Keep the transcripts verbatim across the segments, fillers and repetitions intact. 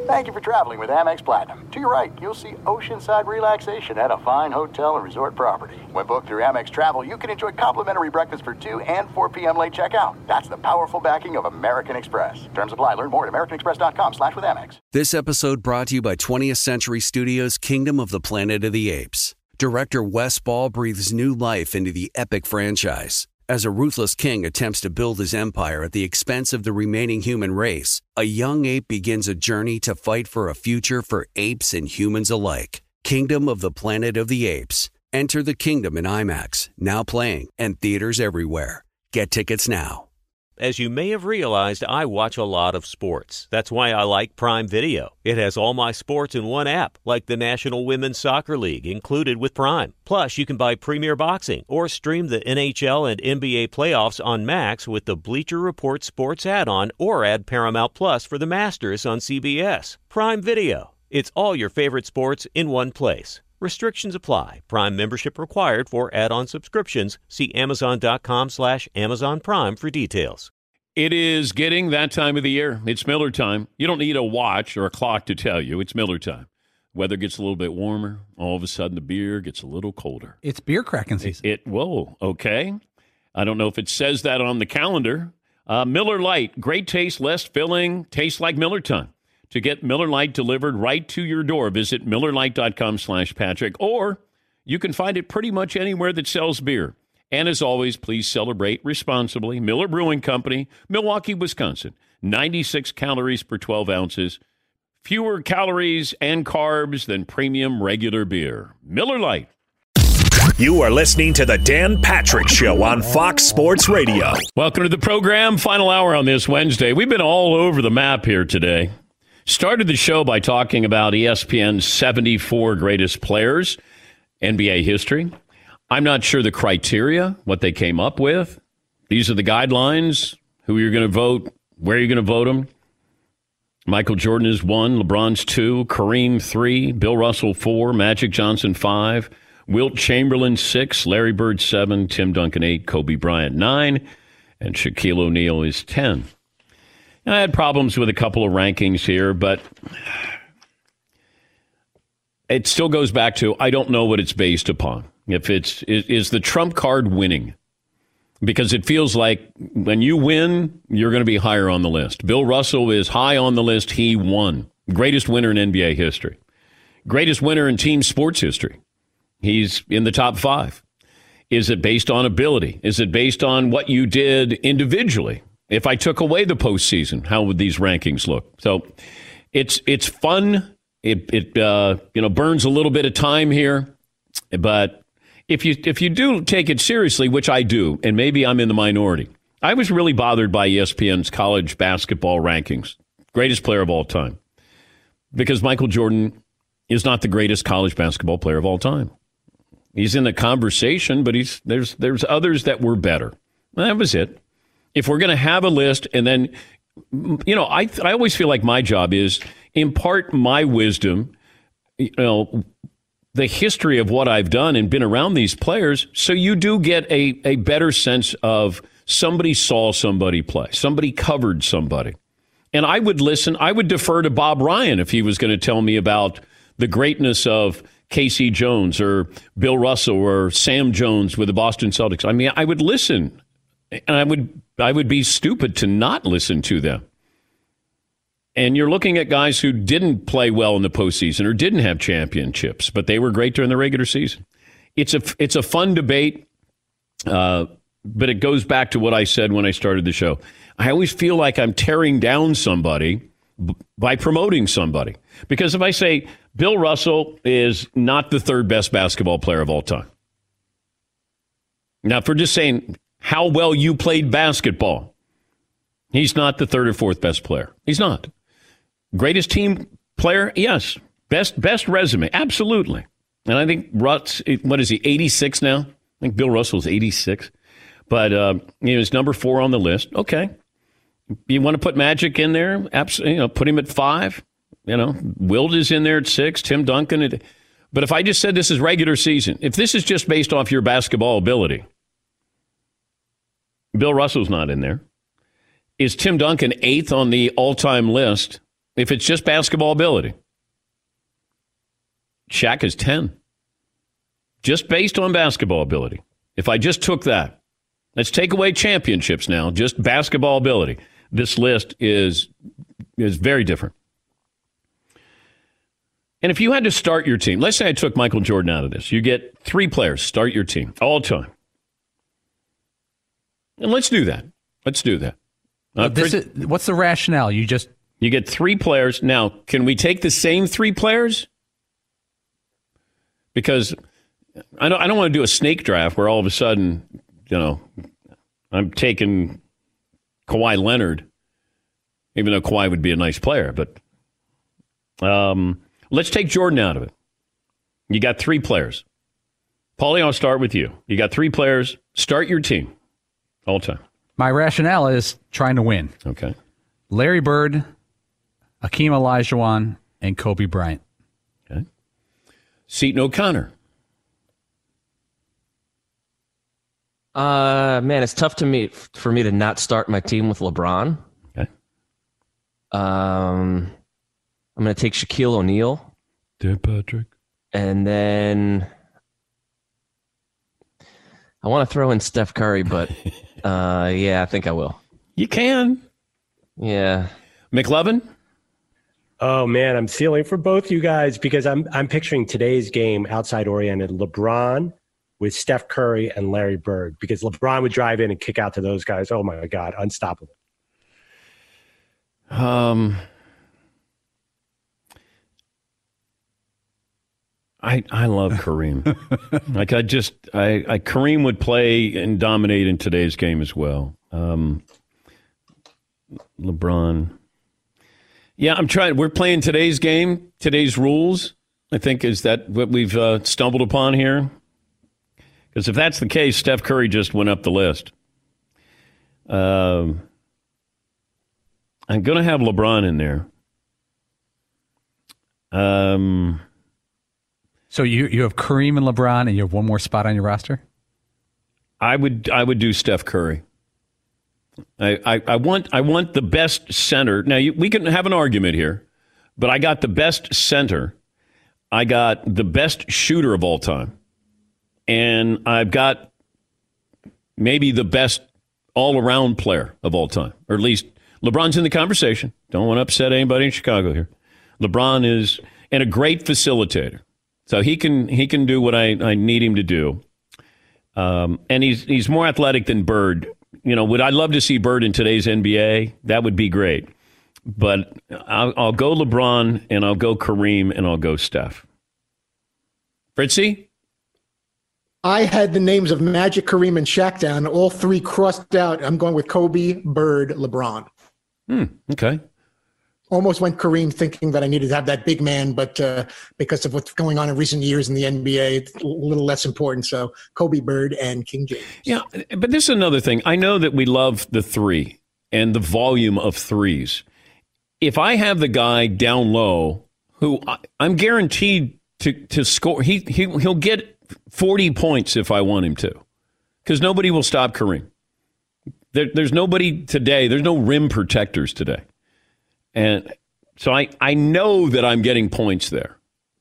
Thank you for traveling with Amex Platinum. To your right, you'll see oceanside relaxation at a fine hotel and resort property. When booked through Amex Travel, you can enjoy complimentary breakfast for two and four p.m. late checkout. That's the powerful backing of American Express. Terms apply. Learn more at americanexpress.com slash with Amex. This episode brought to you by twentieth Century Studios' Kingdom of the Planet of the Apes. Director Wes Ball breathes new life into the epic franchise. As a ruthless king attempts to build his empire at the expense of the remaining human race, a young ape begins a journey to fight for a future for apes and humans alike. Kingdom of the Planet of the Apes. Enter the kingdom in IMAX, now playing, and theaters everywhere. Get tickets now. As you may have realized, I watch a lot of sports. That's why I like Prime Video. It has all my sports in one app, like the National Women's Soccer League, included with Prime. Plus, you can buy Premier Boxing or stream the N H L and N B A playoffs on Max with the Bleacher Report Sports add-on, or add Paramount Plus for the Masters on C B S. Prime Video. It's all your favorite sports in one place. Restrictions apply. Prime membership required for add-on subscriptions. See amazon.com slash Amazon Prime for details. It is getting that time of the year. It's Miller time. You don't need a watch or a clock to tell you. It's Miller time. Weather gets a little bit warmer. All of a sudden, the beer gets a little colder. It's beer cracking season. It, it whoa, okay. I don't know if it says that on the calendar. Uh, Miller Lite, great taste, less filling, tastes like Miller time. To get Miller Lite delivered right to your door, visit MillerLite.com slash Patrick, or you can find it pretty much anywhere that sells beer. And as always, please celebrate responsibly. Miller Brewing Company, Milwaukee, Wisconsin. ninety-six calories per twelve ounces. Fewer calories and carbs than premium regular beer. Miller Lite. You are listening to the Dan Patrick Show on Fox Sports Radio. Welcome to the program. Final hour on this Wednesday. We've been all over the map here today. Started the show by talking about E S P N's seventy-four greatest players, N B A history. I'm not sure the criteria, what they came up with. These are the guidelines, who you're going to vote, where you're going to vote them. Michael Jordan is one, LeBron's two, Kareem three, Bill Russell four, Magic Johnson five, Wilt Chamberlain six, Larry Bird seven, Tim Duncan eight, Kobe Bryant nine, and Shaquille O'Neal is ten. I had problems with a couple of rankings here, but it still goes back to, I don't know what it's based upon. If it's, is, is the trump card winning? Because it feels like when you win, you're going to be higher on the list. Bill Russell is high on the list. He won. Greatest winner in N B A history. Greatest winner in team sports history. He's in the top five. Is it based on ability? Is it based on what you did individually? If I took away the postseason, how would these rankings look? So it's it's fun. It it uh, you know burns a little bit of time here, but if you if you do take it seriously, which I do, and maybe I'm in the minority, I was really bothered by E S P N's college basketball rankings, greatest player of all time, because Michael Jordan is not the greatest college basketball player of all time. He's in the conversation, but he's there's there's others that were better. And that was it. If we're going to have a list, and then, you know, I I always feel like my job is impart my wisdom, you know, the history of what I've done and been around these players, so you do get a, a better sense of somebody saw somebody play, somebody covered somebody. And I would listen, I would defer to Bob Ryan if he was going to tell me about the greatness of K C Jones or Bill Russell or Sam Jones with the Boston Celtics. I mean, I would listen. And I would I would be stupid to not listen to them. And you're looking at guys who didn't play well in the postseason or didn't have championships, but they were great during the regular season. It's a it's a fun debate, uh, but it goes back to what I said when I started the show. I always feel like I'm tearing down somebody b- by promoting somebody. Because if I say Bill Russell is not the third best basketball player of all time. Now, if we're just saying how well you played basketball, he's not the third or fourth best player. He's not. Greatest team player? Yes. Best best resume? Absolutely. And I think Russ, what is he, eighty-six now? I think Bill Russell's eighty-six. But uh, you know, he's number four on the list. Okay. You want to put Magic in there? Absolutely. You know, put him at five. You know, Wilt is in there at six. Tim Duncan. At, but if I just said this is regular season, if this is just based off your basketball ability, Bill Russell's not in there. Is Tim Duncan eighth on the all-time list If it's just basketball ability. Shaq is ten. Just based on basketball ability. If I just took that, let's take away championships now, just basketball ability. This list is is very different. And if you had to start your team, let's say I took Michael Jordan out of this. You get three players, start your team, all time. And let's do that. Let's do that. Uh, this is, what's the rationale? You just... You get three players. Now, can we take the same three players? Because I don't, I don't want to do a snake draft where all of a sudden, you know, I'm taking Kawhi Leonard, even though Kawhi would be a nice player. But um, let's take Jordan out of it. You got three players. Paulie, I'll start with you. You got three players. Start your team all time. My rationale is trying to win. Okay. Larry Bird, Hakeem Olajuwon, and Kobe Bryant. Okay. Seton O'Connor. Uh, man, it's tough to me for me to not start my team with LeBron. Okay. Um, I'm going to take Shaquille O'Neal. Dan Patrick. And then I want to throw in Steph Curry, but uh, yeah, I think I will. You can. Yeah. McLovin? Oh man, I'm feeling for both you guys because I'm I'm picturing today's game outside oriented LeBron with Steph Curry and Larry Bird because LeBron would drive in and kick out to those guys. Oh my God, unstoppable. Um, I I love Kareem. like I just I, I Kareem would play and dominate in today's game as well. Um, LeBron. Yeah, I'm trying. We're playing today's game, today's rules. I think is that what we've uh, stumbled upon here. Because if that's the case, Steph Curry just went up the list. Um, I'm going to have LeBron in there. Um. So you you have Kareem and LeBron, and you have one more spot on your roster? I would I would do Steph Curry. I, I, I want I want the best center. Now, you, we can have an argument here, but I got the best center. I got the best shooter of all time. And I've got maybe the best all-around player of all time. Or at least LeBron's in the conversation. Don't want to upset anybody in Chicago here. LeBron is and a great facilitator. So he can he can do what I, I need him to do. Um, and he's he's more athletic than Bird. You know, would I love to see Bird in today's N B A? That would be great. But I'll, I'll go LeBron, and I'll go Kareem, and I'll go Steph. Fritzy? I had the names of Magic, Kareem, and Shaq down. All three crossed out. I'm going with Kobe, Bird, LeBron. Hmm, okay. Almost went Kareem thinking that I needed to have that big man, but uh, because of what's going on in recent years in the N B A, it's a little less important. So Kobe, Bird, and King James. Yeah, but this is another thing. I know that we love the three and the volume of threes. If I have the guy down low who I, I'm guaranteed to, to score, he, he, he'll get forty points if I want him to, because nobody will stop Kareem. There, there's nobody today. There's no rim protectors today. And so I, I know that I'm getting points there.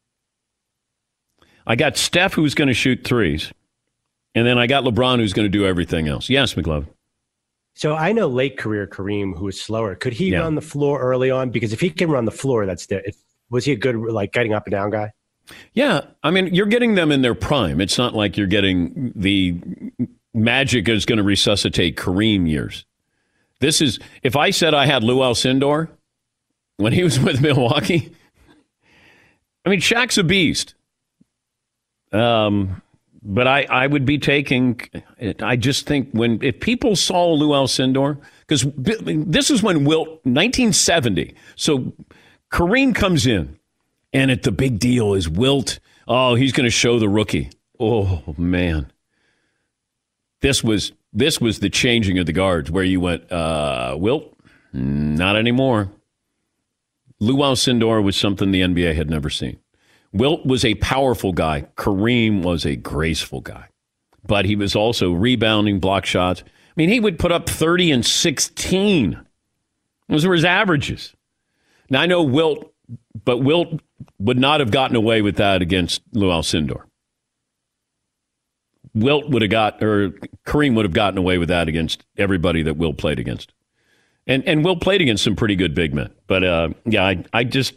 I got Steph, who's going to shoot threes. And then I got LeBron, who's going to do everything else. Yes, McLovin. So I know late career Kareem, who is slower. Could he yeah. run the floor early on? Because if he can run the floor, that's the, it, was he a good, like, getting up and down guy? Yeah. I mean, you're getting them in their prime. It's not like you're getting the Magic is going to resuscitate Kareem years. This is, if I said I had Lou Alcindor when he was with Milwaukee, I mean, Shaq's a beast. Um, but I, I would be taking, I just think when, if people saw Lou Alcindor, because this is when Wilt, nineteen seventy, so Kareem comes in, and it, the big deal is Wilt, oh, he's going to show the rookie. Oh, man. This was, this was the changing of the guards where you went, uh, Wilt, not anymore. Lou Alcindor was something the N B A had never seen. Wilt was a powerful guy. Kareem was a graceful guy. But he was also rebounding, block shots. I mean, he would put up thirty and sixteen. Those were his averages. Now, I know Wilt, but Wilt would not have gotten away with that against Lou Alcindor. Wilt would have got, or Kareem would have gotten away with that against everybody that Wilt played against. And and Wilt played against some pretty good big men. But, uh, yeah, I, I just,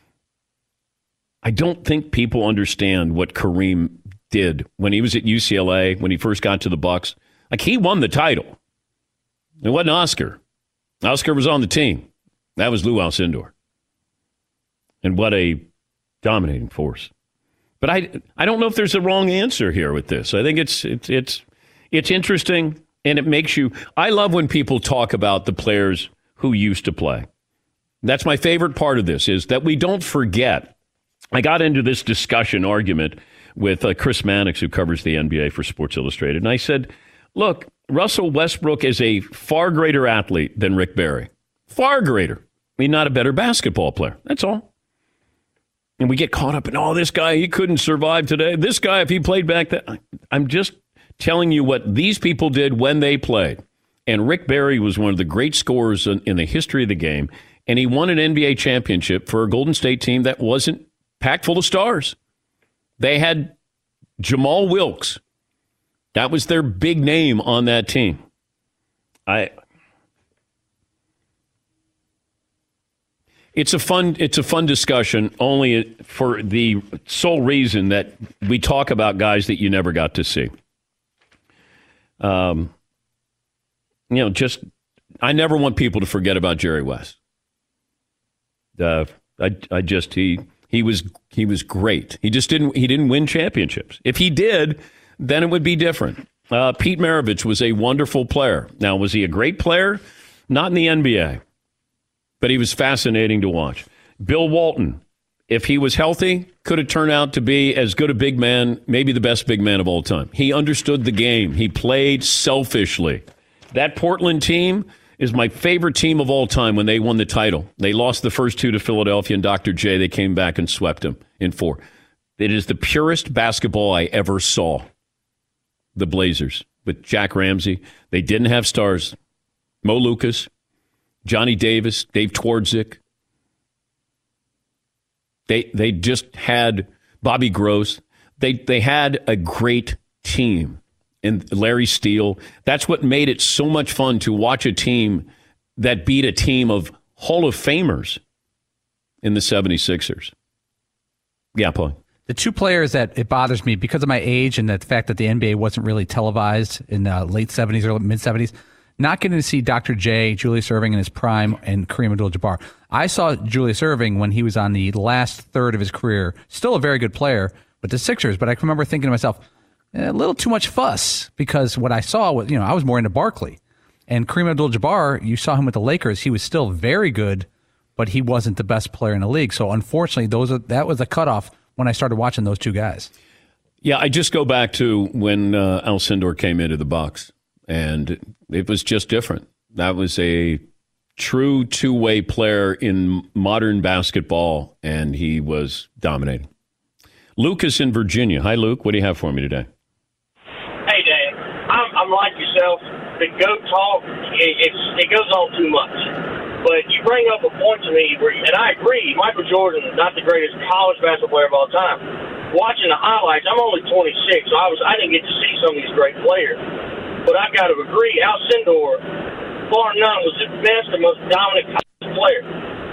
I don't think people understand what Kareem did when he was at U C L A, when he first got to the Bucks. Like, he won the title. It wasn't Oscar. Oscar was on the team. That was Lou Alcindor. And what a dominating force. But I, I don't know if there's a wrong answer here with this. I think it's it's it's it's interesting, and it makes you. I love when people talk about the players who used to play. That's my favorite part of this, is that we don't forget. I got into this discussion argument with uh, Chris Mannix, who covers the N B A for Sports Illustrated, and I said, "Look, Russell Westbrook is a far greater athlete than Rick Barry. Far greater. I mean, not a better basketball player. That's all." And we get caught up in, oh, this guy, he couldn't survive today. This guy, if he played back then. I'm just telling you what these people did when they played. And Rick Barry was one of the great scorers in, in the history of the game. And he won an N B A championship for a Golden State team that wasn't packed full of stars. They had Jamal Wilkes. That was their big name on that team. I... It's a fun it's a fun discussion, only for the sole reason that we talk about guys that you never got to see. Um, you know, just I never want people to forget about Jerry West. Uh, I I just he he was he was great. He just didn't he didn't win championships. If he did, then it would be different. Uh, Pete Maravich was a wonderful player. Now, was he a great player? Not in the N B A. But he was fascinating to watch. Bill Walton, if he was healthy, could have turned out to be as good a big man, maybe the best big man of all time. He understood the game. He played selfishly. That Portland team is my favorite team of all time when they won the title. They lost the first two to Philadelphia and Doctor J. They came back and swept them in four. It is the purest basketball I ever saw. The Blazers with Jack Ramsey. They didn't have stars. Mo Lucas, Johnny Davis, Dave Twardzik. They they just had Bobby Gross. They they had a great team. And Larry Steele. That's what made it so much fun to watch a team that beat a team of Hall of Famers in the seventy-sixers. Yeah, Paul. The two players that it bothers me because of my age and the fact that the N B A wasn't really televised in the late seventies or mid-seventies, not getting to see Doctor J, Julius Erving in his prime, and Kareem Abdul-Jabbar. I saw Julius Erving when he was on the last third of his career. Still a very good player with the Sixers, but I can remember thinking to myself, eh, a little too much fuss, because what I saw was, you know, I was more into Barkley. And Kareem Abdul-Jabbar, you saw him with the Lakers. He was still very good, but he wasn't the best player in the league. So unfortunately, those are, that was a cutoff when I started watching those two guys. Yeah, I just go back to when uh, Alcindor came into the Bucks, and it was just different. That was a true two-way player in modern basketball, and he was dominating. Lucas in Virginia. Hi, Luke. What do you have for me today? Hey, Dan. I'm, I'm like yourself. The GOAT talk, it, it's, it goes on too much. But you bring up a point to me, where, and I agree, Michael Jordan is not the greatest college basketball player of all time. Watching the highlights, I'm only twenty-six, so I was I didn't get to see some of these great players. But I've got to agree, Alcindor, bar none, was the best and most dominant college player.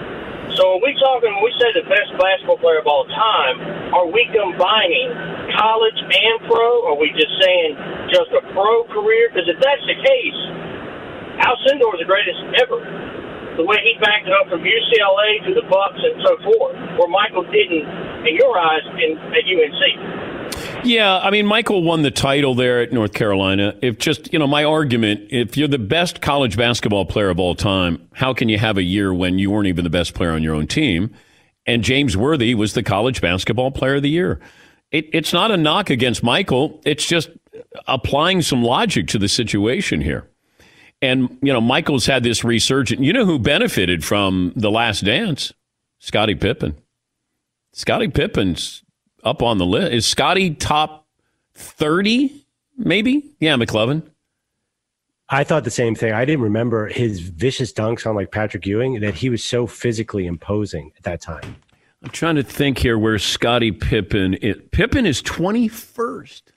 So when we talking, when we say the best basketball player of all time, are we combining college and pro? Or are we just saying just a pro career? Because if that's the case, Alcindor is the greatest ever. The way he backed it up from U C L A to the Bucks and so forth, where Michael didn't, in your eyes, in, at U N C. Yeah, I mean, Michael won the title there at North Carolina. If just, you know, my argument, if you're the best college basketball player of all time, how can you have a year when you weren't even the best player on your own team? And James Worthy was the college basketball player of the year. It, it's not a knock against Michael. It's just applying some logic to the situation here. And, you know, Michael's had this resurgence. You know who benefited from The Last Dance? Scottie Pippen. Scottie Pippen's up on the list. Is Scottie top thirty, maybe? Yeah, McLovin. I thought the same thing. I didn't remember his vicious dunks on like Patrick Ewing, that he was so physically imposing at that time. I'm trying to think here where Scottie Pippen is. Pippen is twenty-first.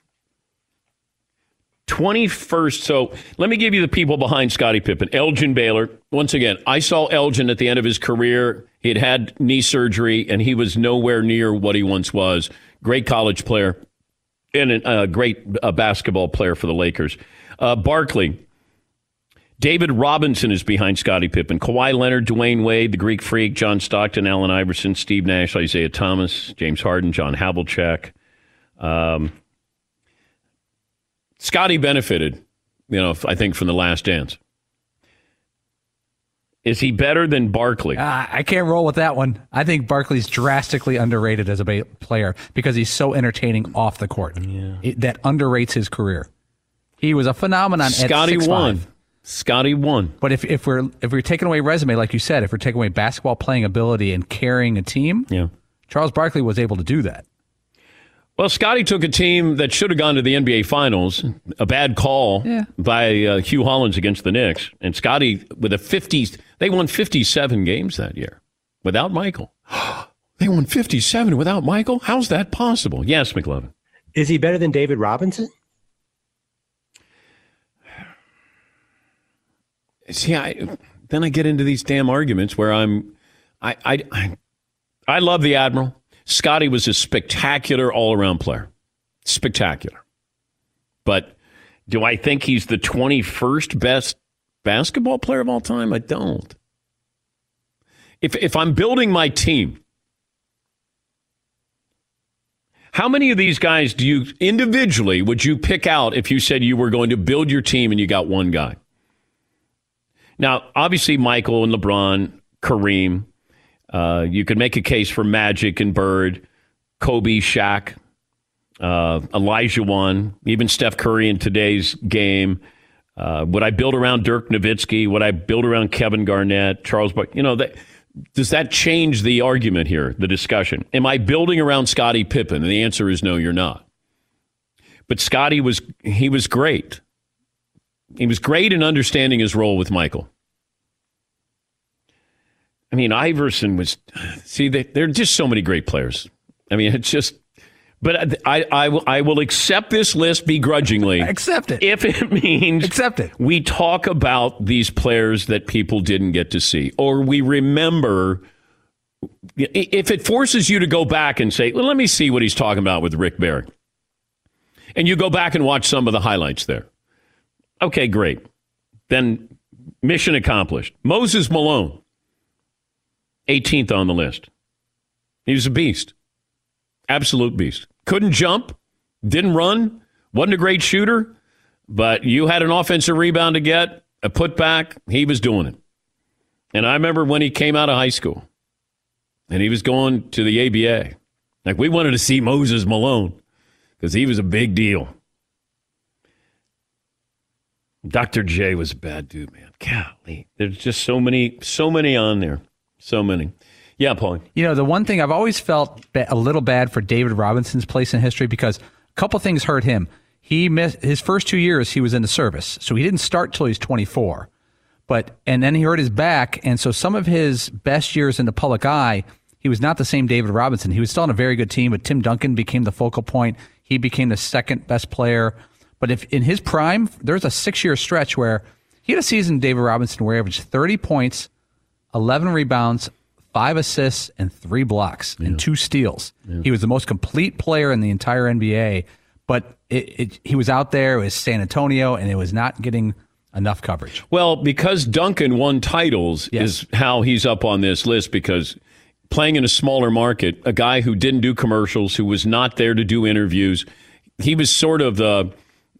twenty-first. So let me give you the people behind Scottie Pippen. Elgin Baylor. Once again, I saw Elgin at the end of his career. He had had knee surgery, and he was nowhere near what he once was. Great college player and a uh, great uh, basketball player for the Lakers. Uh, Barkley. David Robinson is behind Scottie Pippen. Kawhi Leonard, Dwayne Wade, the Greek Freak, John Stockton, Allen Iverson, Steve Nash, Isaiah Thomas, James Harden, John Havlicek. Um, Scottie benefited, you know, I think, from the Last Dance. Is he better than Barkley? Uh, I can't roll with that one. I think Barkley's drastically underrated as a ba- player because he's so entertaining off the court. Yeah. It, that underrates his career. He was a phenomenon. Scottie at won. five. Scottie won. But if, if we're if we're taking away resume, like you said, if we're taking away basketball playing ability and carrying a team, yeah, Charles Barkley was able to do that. Well, Scottie took a team that should have gone to the N B A Finals, a bad call yeah. by uh, Hugh Hollins against the Knicks, and Scottie with a fifty, they won fifty-seven games that year without Michael. They won fifty-seven without Michael? How's that possible? Yes, McLovin. Is he better than David Robinson? See, I, then I get into these damn arguments where I'm, I, I, I, I love the Admiral. Scottie was a spectacular all-around player, spectacular. But do I think he's the twenty-first best basketball player of all time? I don't. If if I'm building my team, how many of these guys do you individually would you pick out if you said you were going to build your team and you got one guy? Now, obviously, Michael and LeBron, Kareem, uh, you could make a case for Magic and Bird, Kobe, Shaq, uh, Elijah Wan, even Steph Curry in today's game. Uh, would I build around Dirk Nowitzki? Would I build around Kevin Garnett, Charles Barkley? You know, that, does that change the argument here, the discussion? Am I building around Scottie Pippen? And the answer is no, you're not. But Scottie was, he was great. He was great in understanding his role with Michael. I mean, Iverson was, see, they, there are just so many great players. I mean, it's just, but I, I, I will accept this list begrudgingly. Accept it. If it means accept it. We talk about these players that people didn't get to see, or we remember, if it forces you to go back and say, well, let me see what he's talking about with Rick Barry. And you go back and watch some of the highlights there. Okay, great. Then mission accomplished. Moses Malone, eighteenth on the list. He was a beast. Absolute beast. Couldn't jump, didn't run, wasn't a great shooter, but you had an offensive rebound to get, a putback, he was doing it. And I remember when he came out of high school and he was going to the A B A. Like, we wanted to see Moses Malone because he was a big deal. Doctor J was a bad dude, man. Golly. There's just so many, so many on there. So many. Yeah, Paul. You know, the one thing I've always felt a little bad for David Robinson's place in history, because a couple things hurt him. He missed his first two years he was in the service, so he didn't start till he was twenty-four. But and then he hurt his back, and so some of his best years in the public eye, he was not the same David Robinson. He was still on a very good team, but Tim Duncan became the focal point. He became the second best player. But if in his prime, there's a six-year stretch where he had a season, David Robinson, where he averaged thirty points, eleven rebounds, five assists, and three blocks, yeah. and two steals. Yeah. He was the most complete player in the entire N B A, but it, it, he was out there, it was San Antonio, and it was not getting enough coverage. Well, because Duncan won titles yes. is how he's up on this list, because playing in a smaller market, a guy who didn't do commercials, who was not there to do interviews, he was sort of the...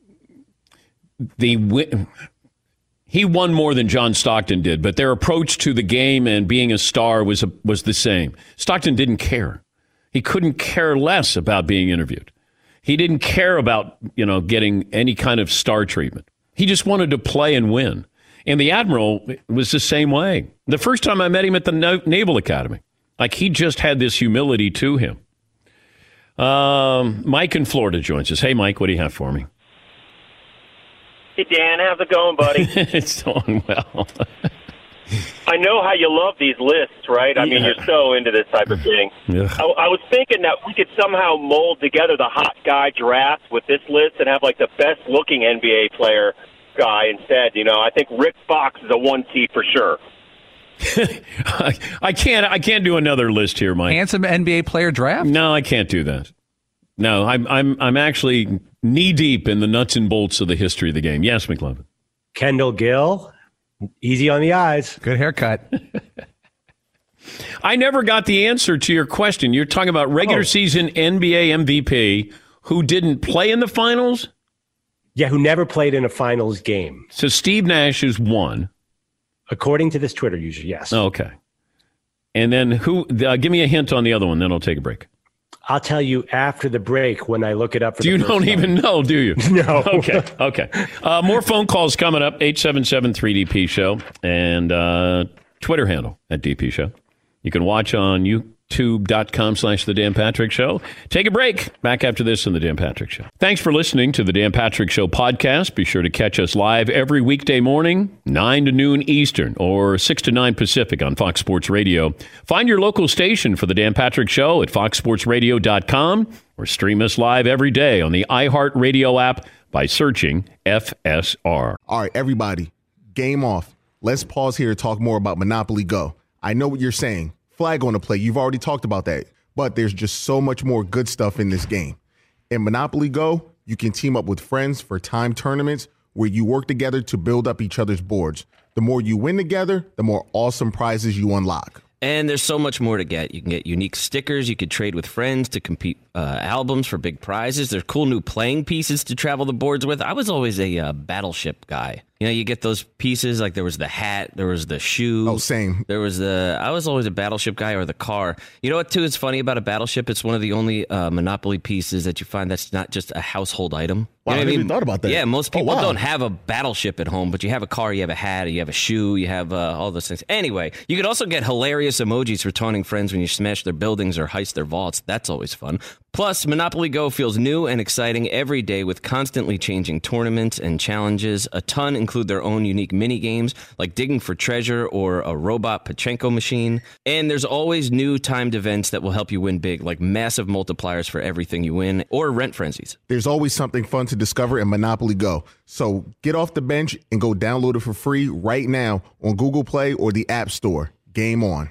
the He won more than John Stockton did, but their approach to the game and being a star was a, was the same. Stockton didn't care. He couldn't care less about being interviewed. He didn't care about, you know, getting any kind of star treatment. He just wanted to play and win. And the Admiral was the same way. The first time I met him at the Naval Academy, like, he just had this humility to him. Um, Mike in Florida joins us. Hey, Mike, what do you have for me? Hey, Dan, how's it going, buddy? It's going well. I know how you love these lists, right? I mean, Yeah. you're so into this type of thing. Yeah. I, I was thinking that we could somehow mold together the hot guy draft with this list and have, like, the best-looking N B A player guy instead. You know, I think Rick Fox is a one T for sure. I, I can't. I can't do another list here, Mike. Handsome N B A player draft? No, I can't do that. No, I'm I'm I'm actually knee deep in the nuts and bolts of the history of the game. Yes, McLovin. Kendall Gill, easy on the eyes. Good haircut. I never got the answer to your question. You're talking about regular Oh. season N B A M V P who didn't play in the finals? Yeah, who never played in a finals game. So Steve Nash is one. According to this Twitter user, yes. Okay. And then who? Uh, give me a hint on the other one, then I'll take a break. I'll tell you after the break when I look it up. For You the first don't time. even know, do you? No. Okay. Okay. Uh, more phone calls coming up. eight seven seven three D P Show and uh, Twitter handle at D P Show. You can watch on YouTube.com slash The Dan Patrick Show. Take a break. Back after this on The Dan Patrick Show. Thanks for listening to The Dan Patrick Show podcast. Be sure to catch us live every weekday morning, nine to noon Eastern or six to nine Pacific on Fox Sports Radio. Find your local station for The Dan Patrick Show at fox sports radio dot com or stream us live every day on the iHeartRadio app by searching F S R. All right, everybody, game off. Let's pause here to talk more about Monopoly Go. I know what you're saying. Flag on the play. You've already talked about that. But there's just so much more good stuff in this game. In Monopoly Go, you can team up with friends for time tournaments where you work together to build up each other's boards. The more you win together, the more awesome prizes you unlock. And there's so much more to get. You can get unique stickers. You could trade with friends to compete uh, albums for big prizes. There's cool new playing pieces to travel the boards with. I was always a uh, Battleship guy. You know, you get those pieces, like there was the hat, there was the shoe. Oh, same. There was the, I was always a Battleship guy or the car. You know what, too, is funny about a Battleship? It's one of the only uh, Monopoly pieces that you find that's not just a household item. Wow, You know I what never even thought about that. Yeah, most Oh, people wow. don't have a Battleship at home, but you have a car, you have a hat, you have a shoe, you have uh, all those things. Anyway, you could also get hilarious emojis for taunting friends when you smash their buildings or heist their vaults. That's always fun. Plus, Monopoly Go feels new and exciting every day with constantly changing tournaments and challenges. A ton include their own unique mini games like digging for treasure or a robot Pachinko machine. And there's always new timed events that will help you win big, like massive multipliers for everything you win or rent frenzies. There's always something fun to discover in Monopoly Go. So get off the bench and go download it for free right now on Google Play or the App Store. Game on.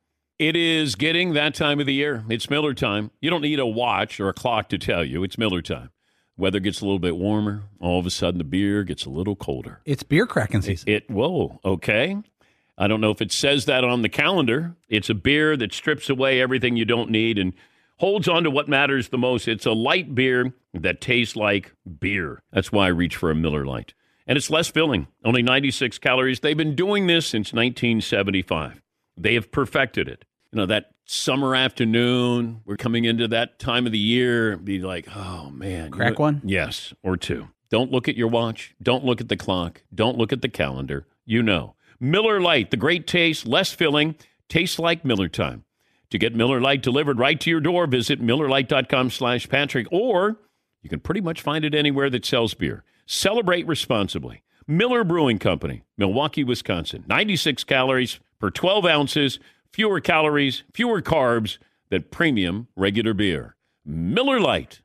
It is getting that time of the year. It's Miller time. You don't need a watch or a clock to tell you. It's Miller time. Weather gets a little bit warmer. All of a sudden, the beer gets a little colder. It's beer cracking season. It, it whoa, okay. I don't know if it says that on the calendar. It's a beer that strips away everything you don't need and holds on to what matters the most. It's a light beer that tastes like beer. That's why I reach for a Miller Lite. And it's less filling, only ninety-six calories. They've been doing this since nineteen seventy-five. They have perfected it. You know, that summer afternoon, we're coming into that time of the year, be like, oh, man. Crack you know, one? Yes, or two. Don't look at your watch. Don't look at the clock. Don't look at the calendar. You know. Miller Lite, the great taste, less filling, tastes like Miller time. To get Miller Lite delivered right to your door, visit millerlite.com slash Patrick, or you can pretty much find it anywhere that sells beer. Celebrate responsibly. Miller Brewing Company, Milwaukee, Wisconsin. ninety-six calories per twelve ounces, fewer calories, fewer carbs than premium regular beer. Miller Lite.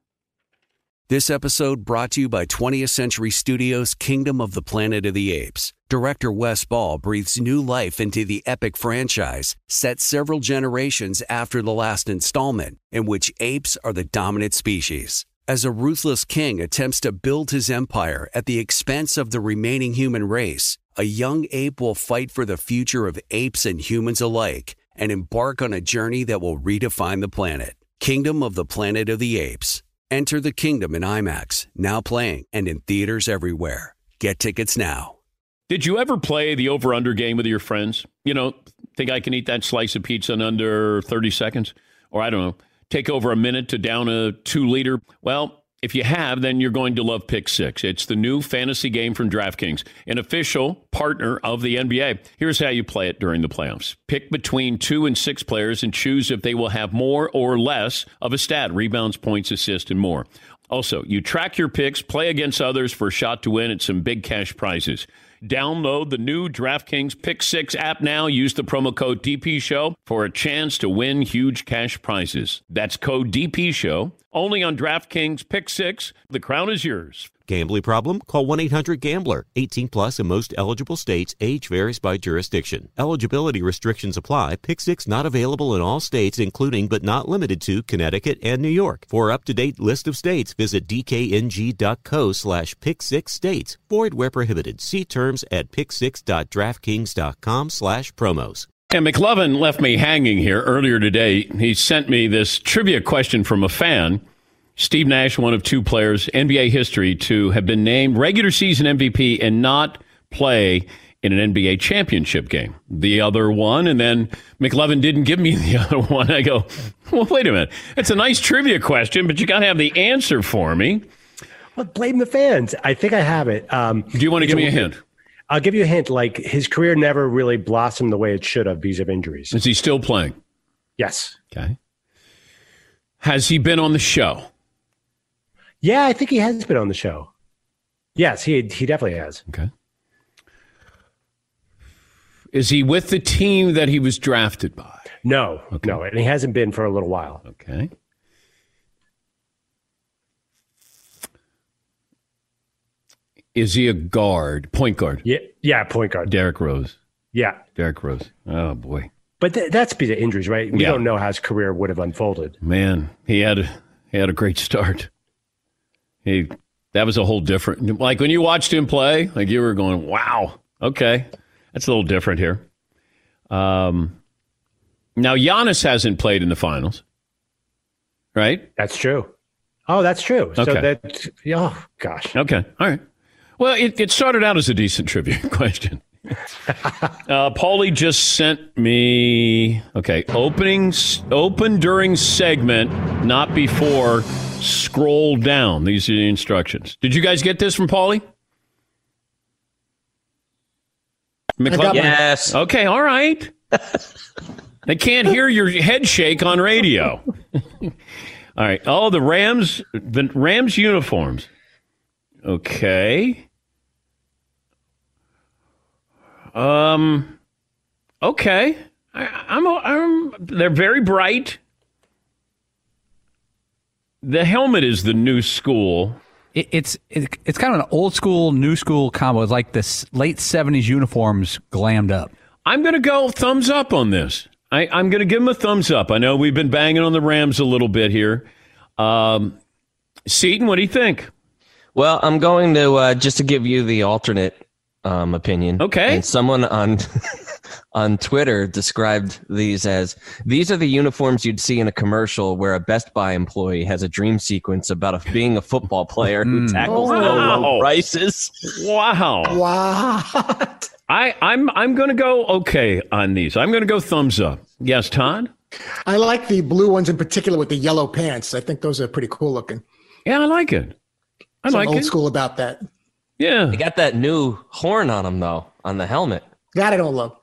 This episode brought to you by twentieth Century Studios' Kingdom of the Planet of the Apes. Director Wes Ball breathes new life into the epic franchise, set several generations after the last installment, in which apes are the dominant species. As a ruthless king attempts to build his empire at the expense of the remaining human race, a young ape will fight for the future of apes and humans alike and embark on a journey that will redefine the planet. Kingdom of the Planet of the Apes. Enter the kingdom in IMAX, now playing and in theaters everywhere. Get tickets now. Did you ever play the over-under game with your friends? You know, think I can eat that slice of pizza in under thirty seconds? Or I don't know, take over a minute to down a two-liter? Well, if you have, then you're going to love Pick Six. It's the new fantasy game from DraftKings, an official partner of the N B A. Here's how you play it during the playoffs. Pick between two and six players and choose if they will have more or less of a stat, rebounds, points, assists, and more. Also, you track your picks, play against others for a shot to win at some big cash prizes. Download the new DraftKings Pick Six app now. Use the promo code D P Show for a chance to win huge cash prizes. That's code D P Show. Only on DraftKings Pick Six. The crown is yours. Gambling problem? Call one eight hundred gambler. eighteen plus in most eligible states. Age varies by jurisdiction. Eligibility restrictions apply. Pick Six not available in all states, including but not limited to Connecticut and New York. For up-to-date list of states, visit dkng.co slash pick six states. Void where prohibited. See terms at pick six dot draftkings dot com slash promos. And McLovin left me hanging here earlier today. He sent me this trivia question from a fan. Steve Nash, one of two players, N B A history, to have been named regular season M V P and not play in an N B A championship game. The other one, and then McLovin didn't give me the other one. I go, well, wait a minute. It's a nice trivia question, but you got to have the answer for me. Well, blame the fans. I think I have it. Um, Do you want to give me a hint? I'll give you a hint. Like, his career never really blossomed the way it should have because of injuries. Is he still playing? Yes. Okay. Has he been on the show? Yeah, I think he has been on the show. Yes, he he definitely has. Okay. Is he with the team that he was drafted by? No, okay. no, and he hasn't been for a little while. Okay. Is he a guard, point guard? Yeah, yeah, point guard. Derrick Rose. Yeah. Derrick Rose. Oh, boy. But th- that's because of injuries, right? We yeah. don't know how his career would have unfolded. Man, he had he had a great start. He that was a whole different. Like when you watched him play, like you were going, "Wow, okay, that's a little different here." Um, now Giannis hasn't played in the finals, right? That's true. Oh, that's true. Okay. So that, oh gosh. Okay, all right. Well, it, it started out as a decent trivia question. uh, Paulie just sent me, okay, opening, open during segment, not before, scroll down. These are the instructions. Did you guys get this from Paulie? McCle- yes. Okay, all right. They can't hear your head shake on radio. All right. Oh, the Rams, the Rams uniforms. Okay. Um. Okay. I, I'm. I'm. They're very bright. The helmet is the new school. It, it's it, it's kind of an old school, new school combo. It's like the late seventies uniforms glammed up. I'm going to go thumbs up on this. I, I'm going to give them a thumbs up. I know we've been banging on the Rams a little bit here. Um, Seton, what do you think? Well, I'm going to uh, just to give you the alternate um, opinion. Okay. And someone on on Twitter described these as, these are the uniforms you'd see in a commercial where a Best Buy employee has a dream sequence about a, being a football player who tackles wow. low, low prices. Wow. Wow. I, I'm I'm going to go okay on these. I'm going to go thumbs up. Yes, Todd? I like the blue ones in particular with the yellow pants. I think those are pretty cool looking. Yeah, I like it. I Something like old it. school about that. Yeah. They got that new horn on them, though, on the helmet. That I don't love.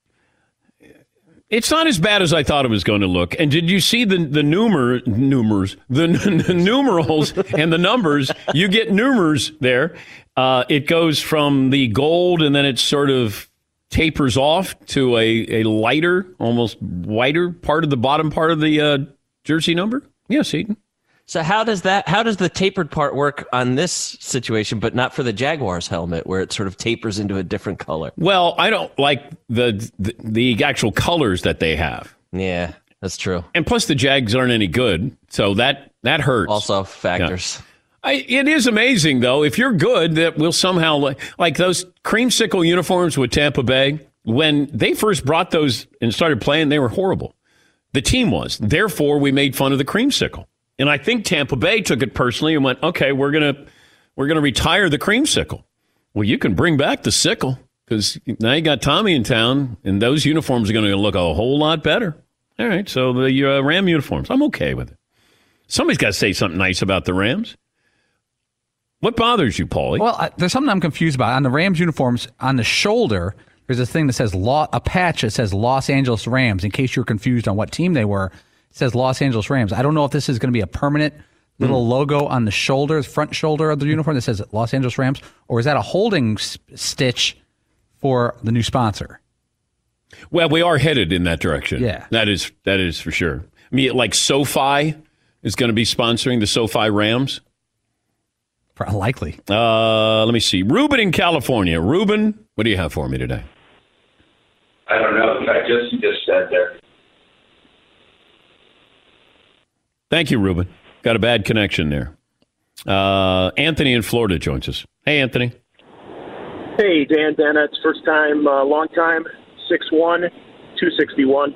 It's not as bad as I thought it was going to look. And did you see the the numer numers, the, the numerals and the numbers? You get numers there. Uh, it goes from the gold, and then it sort of tapers off to a, a lighter, almost whiter part of the bottom part of the uh, jersey number. Yes, Eaton. So how does that? How does the tapered part work on this situation, but not for the Jaguars helmet, where it sort of tapers into a different color? Well, I don't like the the, the actual colors that they have. Yeah, that's true. And plus, the Jags aren't any good, so that that hurts. Also factors. Yeah. I, it is amazing, though, if you're good, that we'll somehow, like, like those creamsicle uniforms with Tampa Bay, when they first brought those and started playing, they were horrible. The team was. Therefore, we made fun of the creamsicle. And I think Tampa Bay took it personally and went, okay, we're going to we're gonna retire the creamsicle. Well, you can bring back the sickle because now you got Tommy in town, and those uniforms are going to look a whole lot better. All right, so the uh, Ram uniforms, I'm okay with it. Somebody's got to say something nice about the Rams. What bothers you, Paulie? Well, I, there's something I'm confused about. On the Rams uniforms, on the shoulder, there's a thing that says, law, a patch that says Los Angeles Rams, in case you're confused on what team they were. It says Los Angeles Rams. I don't know if this is going to be a permanent little mm. logo on the shoulder, front shoulder of the uniform that says Los Angeles Rams, or is that a holding s- stitch for the new sponsor? Well, we are headed in that direction. Yeah. That is that is for sure. I mean, like SoFi is going to be sponsoring the SoFi Rams. Likely. Uh, let me see. Ruben in California. Ruben, what do you have for me today? I don't know. In fact, just just said there. Thank you, Ruben. Got a bad connection there. Uh, Anthony in Florida joins us. Hey, Anthony. Hey, Dan Dennett. First time, uh, long time. six one, two sixty-one.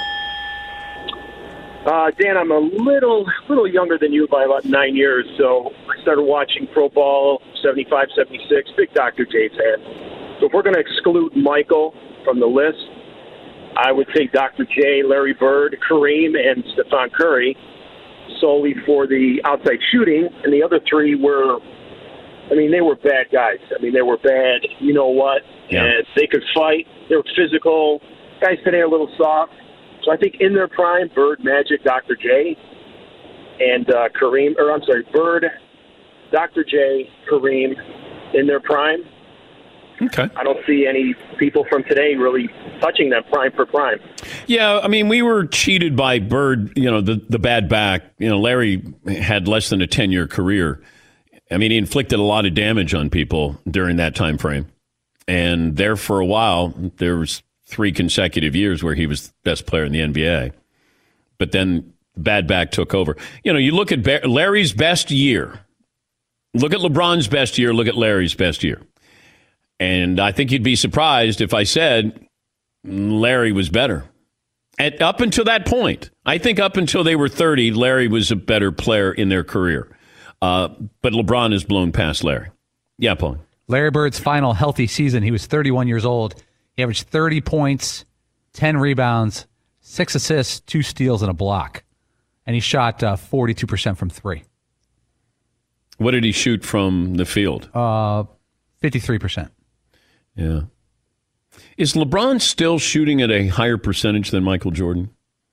Uh, Dan, I'm a little little younger than you by about nine years, so I started watching Pro Ball seventy-five, seventy-six, big Doctor J fan. So if we're going to exclude Michael from the list, I would take Doctor J, Larry Bird, Kareem, and Stephen Curry solely for the outside shooting, and the other three were, I mean, they were bad guys. I mean, they were bad, you know what, yeah. and they could fight. They were physical. Guys today are a little soft. So I think in their prime, Bird, Magic, Doctor J, and uh, Kareem, or I'm sorry, Bird, Doctor J, Kareem in their prime. Okay. I don't see any people from today really touching them prime for prime. Yeah, I mean, we were cheated by Bird, you know, the, the bad back. You know, Larry had less than a ten-year career. I mean, he inflicted a lot of damage on people during that time frame. And there for a while, there was three consecutive years where he was the best player in the N B A. But then bad back took over. You know, you look at Ba- Larry's best year. Look at LeBron's best year. Look at Larry's best year. And I think you'd be surprised if I said Larry was better. At, up until that point, I think up until they were thirty, Larry was a better player in their career. Uh, but LeBron has blown past Larry. Yeah, Paul. Larry Bird's final healthy season, he was thirty-one years old. He averaged thirty points, ten rebounds, six assists, two steals, and a block. And he shot uh, forty-two percent from three. What did he shoot from the field? Uh, fifty-three percent. Yeah. Is LeBron still shooting at a higher percentage than Michael Jordan?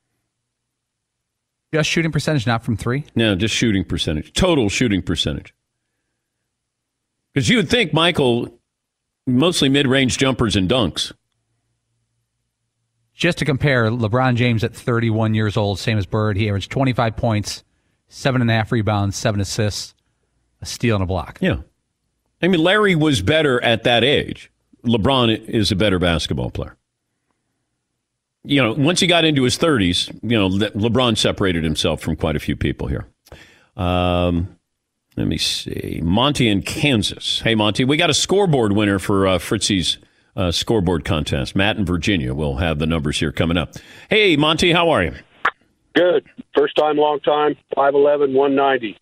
Just shooting percentage, not from three? No, just shooting percentage. Total shooting percentage. Because you would think Michael, mostly mid-range jumpers and dunks. Just to compare, LeBron James at thirty-one years old, same as Bird, he averaged twenty-five points, seven and a half rebounds, seven assists, a steal, and a block. Yeah. I mean, Larry was better at that age. LeBron is a better basketball player. You know, once he got into his thirties, you know, LeBron separated himself from quite a few people here. Um, let me see. Monty in Kansas. Hey, Monty, we got a scoreboard winner for uh, Fritzy's uh, scoreboard contest. Matt in Virginia. We'll have the numbers here coming up. Hey, Monty, how are you? Good. First time, long time, five eleven, one ninety.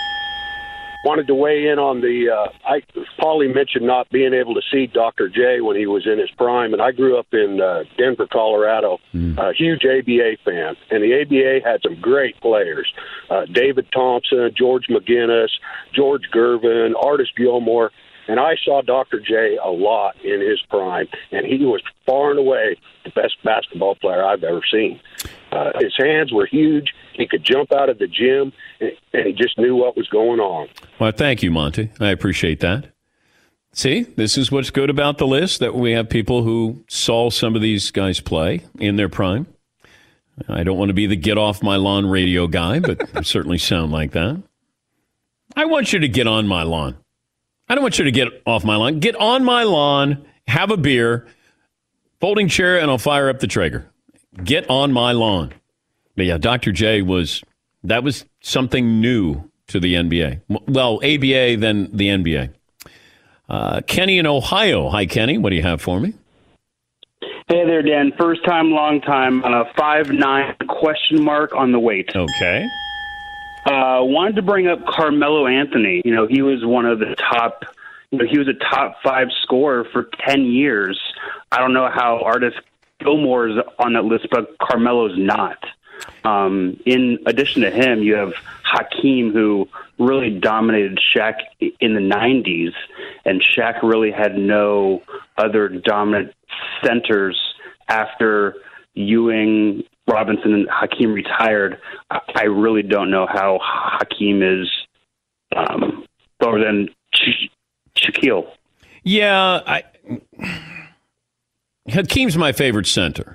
Wanted to weigh in on the, uh, I, Paulie mentioned not being able to see Doctor J when he was in his prime, and I grew up in uh, Denver, Colorado, mm. a huge A B A fan, and the A B A had some great players, uh, David Thompson, George McGinnis, George Gervin, Artis Gilmore, and I saw Doctor J a lot in his prime, and he was far and away the best basketball player I've ever seen. Uh, his hands were huge. He could jump out of the gym, and he just knew what was going on. Well, thank you, Monty. I appreciate that. See, this is what's good about the list, that we have people who saw some of these guys play in their prime. I don't want to be the get-off-my-lawn radio guy, but I certainly sound like that. I want you to get on my lawn. I don't want you to get off my lawn. Get on my lawn, have a beer, folding chair, and I'll fire up the Traeger. Get on my lawn. But yeah, Doctor J was, that was something new to the N B A. Well, A B A, then the N B A. Uh, Kenny in Ohio. Hi, Kenny. What do you have for me? Hey there, Dan. First time, long time. On a five nine question mark on the weight. Okay. Uh, wanted to bring up Carmelo Anthony. You know, he was one of the top, you know, he was a top five scorer for ten years. I don't know how Artis Gilmore is on that list, but Carmelo's not. Um, in addition to him, you have Hakeem, who really dominated Shaq in the nineties, and Shaq really had no other dominant centers after Ewing, Robinson and Hakeem retired, I, I really don't know how Hakeem is um, lower than Sha- Shaquille. Yeah, I, Hakeem's my favorite center.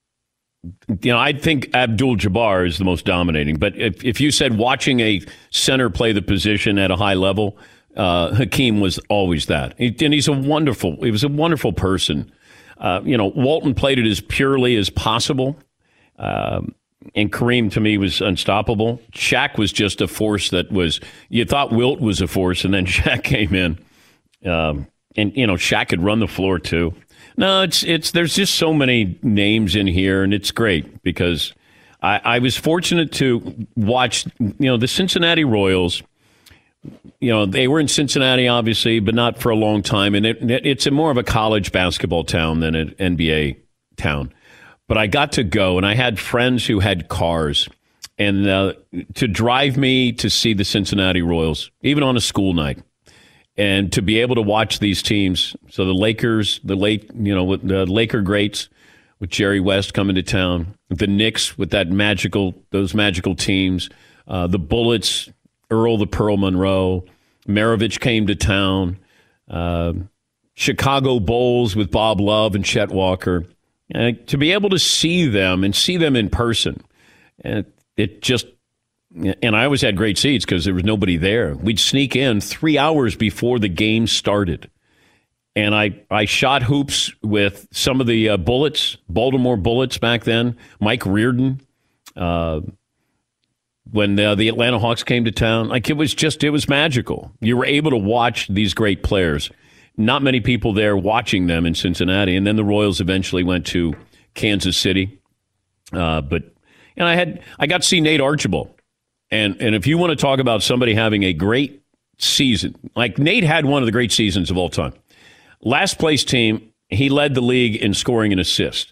You know, I think Abdul-Jabbar is the most dominating. But if, if you said watching a center play the position at a high level, uh, Hakeem was always that. He, and he's a wonderful, he was a wonderful person. Uh, you know, Walton played it as purely as possible. Um, and Kareem, to me, was unstoppable. Shaq was just a force that was, you thought Wilt was a force, and then Shaq came in. Um, and, you know, Shaq could run the floor, too. No, it's it's. There's just so many names in here, and it's great because I, I was fortunate to watch, you know, the Cincinnati Royals. You know, they were in Cincinnati, obviously, but not for a long time, and it, it's a more of a college basketball town than an N B A town. But I got to go, and I had friends who had cars, and uh, to drive me to see the Cincinnati Royals, even on a school night. And to be able to watch these teams, so the Lakers, the late, you know, with the Laker greats, with Jerry West coming to town, the Knicks with that magical, those magical teams, uh, the Bullets, Earl the Pearl Monroe, Maravich came to town, uh, Chicago Bulls with Bob Love and Chet Walker. Uh, to be able to see them and see them in person, and it, it just. And I always had great seats because there was nobody there. We'd sneak in three hours before the game started. And I, I shot hoops with some of the uh, Bullets, Baltimore Bullets back then, Mike Reardon, uh, when uh, the Atlanta Hawks came to town. Like, it was just, it was magical. You were able to watch these great players. Not many people there watching them in Cincinnati. And then the Royals eventually went to Kansas City. Uh, but, and I had, I got to see Nate Archibald. And and if you want to talk about somebody having a great season, like Nate had one of the great seasons of all time. Last place team, he led the league in scoring and assist.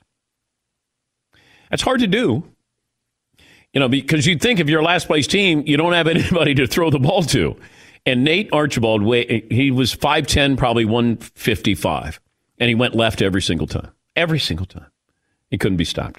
That's hard to do. You know, because you'd think if you're a last place team, you don't have anybody to throw the ball to. And Nate Archibald, he was five ten, probably one fifty-five. And he went left every single time. Every single time. He couldn't be stopped.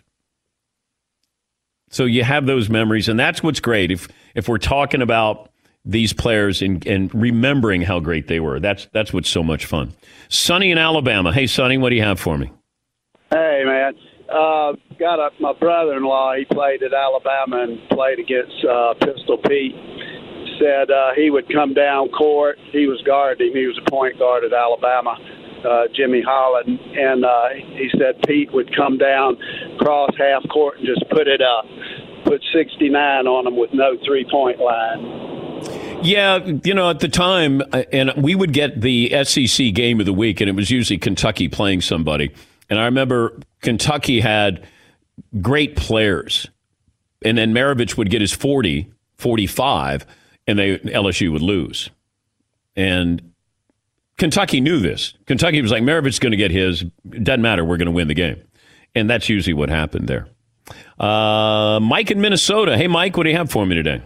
So you have those memories, and that's what's great. If if we're talking about these players and, and remembering how great they were, that's that's what's so much fun. Sonny in Alabama. Hey, Sonny, what do you have for me? Hey, man. Uh, got a, my brother-in-law. He played at Alabama and played against uh, Pistol Pete. Said uh, he would come down court. He was guarding. He was a point guard at Alabama. Uh, Jimmy Holland, and uh, he said Pete would come down, cross half court, and just put it up, put sixty-nine on him with no three-point line. Yeah, you know, at the time, and we would get the S E C game of the week, and it was usually Kentucky playing somebody. And I remember Kentucky had great players, and then Maravich would get his forty, forty-five, and they L S U would lose. And Kentucky knew this. Kentucky was like, Maravich's going to get his. It doesn't matter. We're going to win the game. And that's usually what happened there. Uh, Mike in Minnesota. Hey, Mike, what do you have for me today?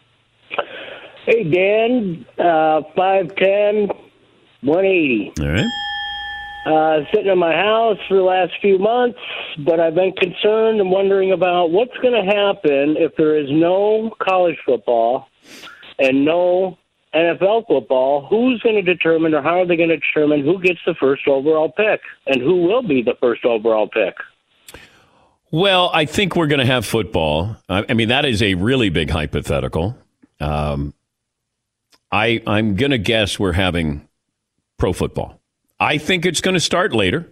Hey, Dan, uh, five ten, one eighty. All right. Uh, sitting in my house for the last few months, but I've been concerned and wondering about what's going to happen if there is no college football and no N F L football. Who's going to determine, or how are they going to determine who gets the first overall pick and who will be the first overall pick? Well, I think we're going to have football. I mean, that is a really big hypothetical. Um, I, I'm going to guess we're having pro football. I think it's going to start later.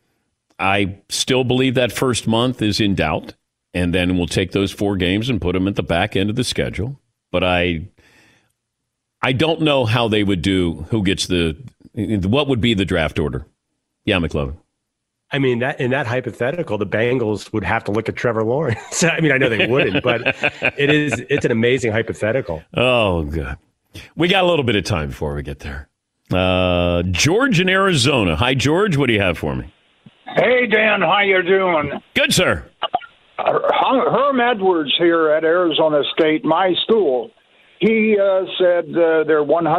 I still believe that first month is in doubt, and then we'll take those four games and put them at the back end of the schedule. But I... I don't know how they would do, who gets the, what would be the draft order? Yeah, McLovin. I mean, that in that hypothetical, the Bengals would have to look at Trevor Lawrence. I mean, I know they wouldn't, but it is, it's an amazing hypothetical. Oh, God. We got a little bit of time before we get there. Uh, George in Arizona. Hi, George. What do you have for me? Hey, Dan. How you doing? Good, sir. Uh, Herm Edwards here at Arizona State, my school. He uh, said uh, they're one hundred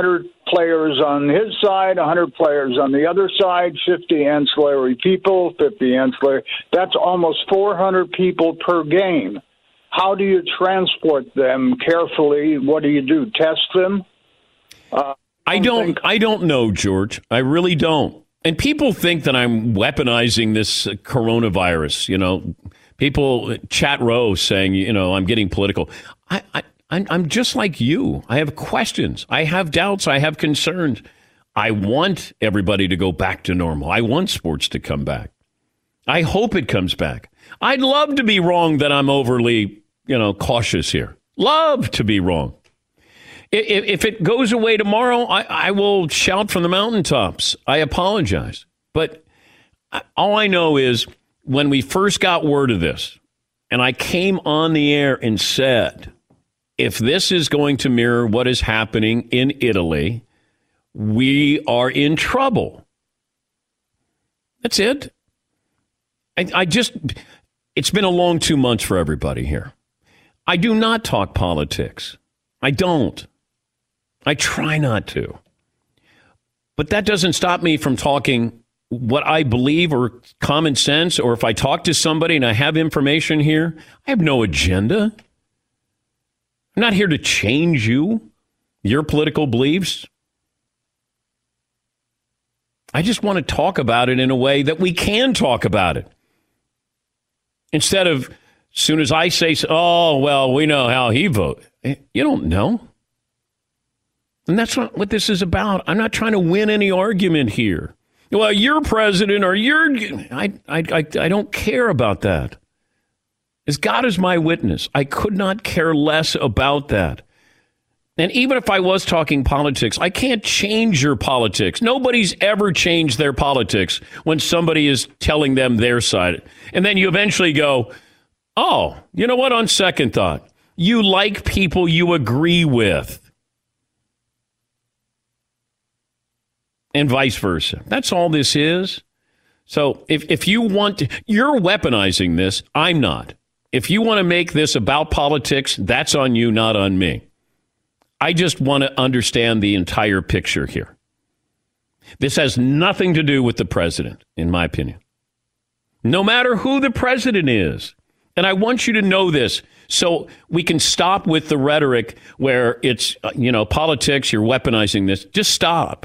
players on his side, one hundred players on the other side, fifty ancillary people, fifty ancillary. That's almost four hundred people per game. How do you transport them carefully? What do you do? Test them? Uh, I don't. think- I don't know, George. I really don't. And people think that I'm weaponizing this uh, coronavirus. You know, people chat row saying, you know, I'm getting political. I, I, I'm just like you. I have questions. I have doubts. I have concerns. I want everybody to go back to normal. I want sports to come back. I hope it comes back. I'd love to be wrong that I'm overly, you know, cautious here. Love to be wrong. If, if it goes away tomorrow, I, I will shout from the mountaintops. I apologize. But all I know is when we first got word of this, and I came on the air and said, if this is going to mirror what is happening in Italy, we are in trouble. That's it. I, I just, it's been a long two months for everybody here. I do not talk politics. I don't. I try not to. But that doesn't stop me from talking what I believe or common sense, or if I talk to somebody and I have information here, I have no agenda. I'm not here to change you, your political beliefs. I just want to talk about it in a way that we can talk about it. Instead of, as soon as I say, oh, well, we know how he voted. You don't know. And that's not what this is about. I'm not trying to win any argument here. Well, you're president or you're... I, I, I, I don't care about that. As God is my witness, I could not care less about that. And even if I was talking politics, I can't change your politics. Nobody's ever changed their politics when somebody is telling them their side. And then you eventually go, oh, you know what? On second thought, you like people you agree with. And vice versa. That's all this is. So if, if you want to, you're weaponizing this. I'm not. If you want to make this about politics, that's on you, not on me. I just want to understand the entire picture here. This has nothing to do with the president, in my opinion. No matter who the president is. And I want you to know this so we can stop with the rhetoric where it's, you know, politics, you're weaponizing this. Just stop.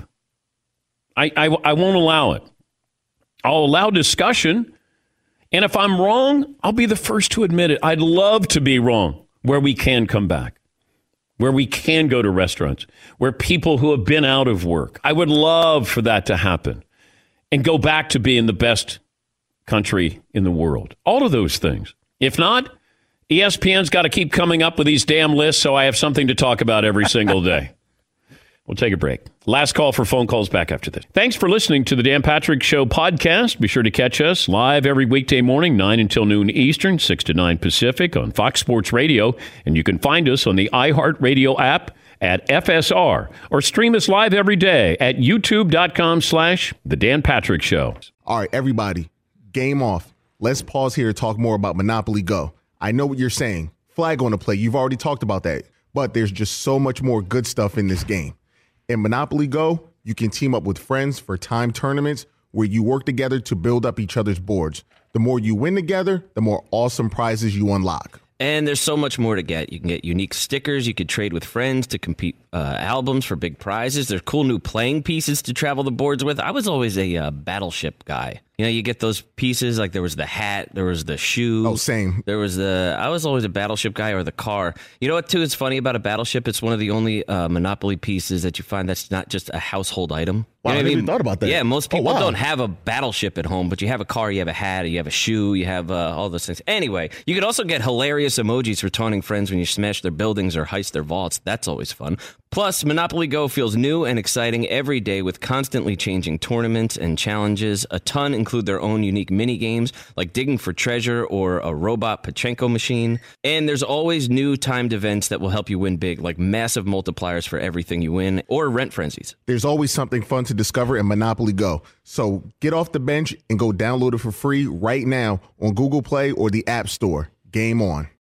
I, I, I won't allow it. I'll allow discussion. And if I'm wrong, I'll be the first to admit it. I'd love to be wrong where we can come back, where we can go to restaurants, where people who have been out of work. I would love for that to happen and go back to being the best country in the world. All of those things. If not, E S P N's got to keep coming up with these damn lists so I have something to talk about every single day. We'll take a break. Last call for phone calls back after this. Thanks for listening to the Dan Patrick Show podcast. Be sure to catch us live every weekday morning, nine until noon Eastern, six to nine Pacific on Fox Sports Radio. And you can find us on the iHeartRadio app at F S R or stream us live every day at youtube.com slash The Dan Patrick Show. All right, everybody, game off. Let's pause here to talk more about Monopoly Go. I know what you're saying. Flag on the play. You've already talked about that. But there's just so much more good stuff in this game. In Monopoly Go, you can team up with friends for timed tournaments where you work together to build up each other's boards. The more you win together, the more awesome prizes you unlock. And there's so much more to get. You can get unique stickers. You could trade with friends to compete uh, albums for big prizes. There's cool new playing pieces to travel the boards with. I was always a uh, Battleship guy. You know, you get those pieces, like there was the hat, there was the shoe. Oh, same. There was the, I was always a Battleship guy or the car. You know what, too, is funny about a Battleship? It's one of the only uh, Monopoly pieces that you find that's not just a household item. Wow, You know I what never mean? even thought about that. Yeah, most Oh, people wow. don't have a Battleship at home, but you have a car, you have a hat, you have a shoe, you have uh, all those things. Anyway, you could also get hilarious emojis for taunting friends when you smash their buildings or heist their vaults. That's always fun. Plus, Monopoly Go feels new and exciting every day with constantly changing tournaments and challenges. A ton include their own unique mini games like digging for treasure or a robot Pachinko machine. And there's always new timed events that will help you win big, like massive multipliers for everything you win or rent frenzies. There's always something fun to discover in Monopoly Go. So get off the bench and go download it for free right now on Google Play or the App Store. Game on.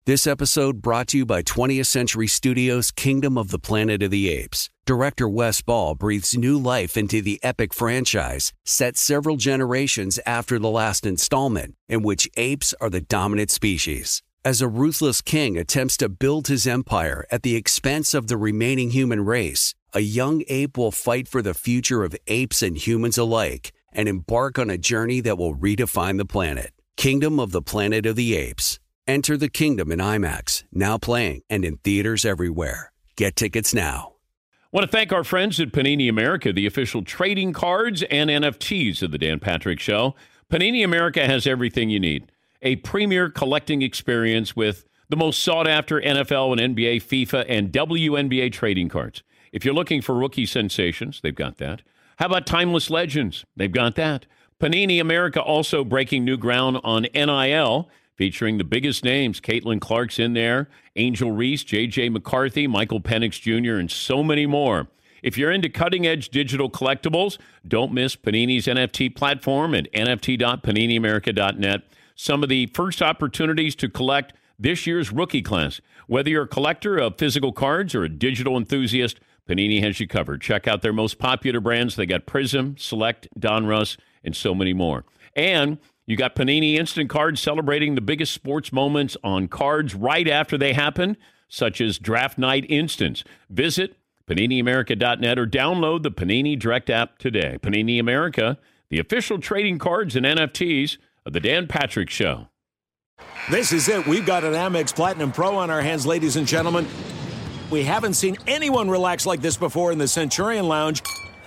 This episode brought to you by twentieth Century Studios' Kingdom of the Planet of the Apes. Director Wes Ball breathes new life into the epic franchise, set several generations after the last installment, in which apes are the dominant species. As a ruthless king attempts to build his empire at the expense of the remaining human race, a young ape will fight for the future of apes and humans alike and embark on a journey that will redefine the planet. Kingdom of the Planet of the Apes. Enter the kingdom in IMAX, now playing and in theaters everywhere. Get tickets now. I want to thank our friends at Panini America, the official trading cards and N F Ts of the Dan Patrick Show. Panini America has everything you need. A premier collecting experience with the most sought-after N F L and N B A, FIFA, and W N B A trading cards. If you're looking for rookie sensations, they've got that. How about timeless legends? They've got that. Panini America also breaking new ground on N I L, featuring the biggest names. Caitlin Clark's in there, Angel Reese, J J McCarthy, Michael Penix Junior, and so many more. If you're into cutting-edge digital collectibles, don't miss Panini's N F T platform at N F T dot panini america dot net. Some of the first opportunities to collect this year's rookie class. Whether you're a collector of physical cards or a digital enthusiast, Panini has you covered. Check out their most popular brands. They got Prism, Select, Donruss, and so many more. And you got Panini Instant Cards celebrating the biggest sports moments on cards right after they happen, such as Draft Night Instants. Visit panini america dot net or download the Panini Direct app today. Panini America, the official trading cards and N F Ts of the Dan Patrick Show. This is it. We've got an Amex Platinum Pro on our hands, ladies and gentlemen. We haven't seen anyone relax like this before in the Centurion Lounge.